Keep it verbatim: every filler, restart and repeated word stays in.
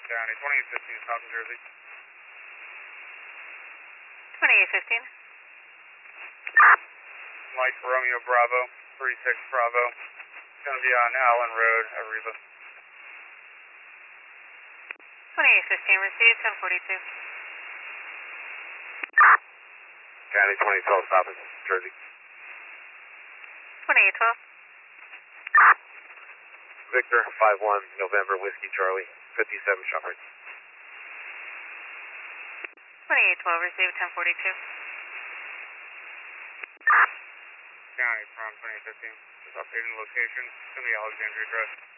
County, twenty-eight fifteen, South New Jersey. twenty-eight fifteen. Mike Romeo Bravo, three six Bravo. It's going to be on Allen Road, Arriva. twenty-eight fifteen, received, ten forty-two. County twenty twelve, South Jersey. twenty-eight twelve. Victor, five one, November, Whiskey Charlie, fifty-seven Shepherd. twenty-eight twelve, received, ten forty-two. County from twenty-eight fifteen, just updating location. It's going to be Alexandria Drive.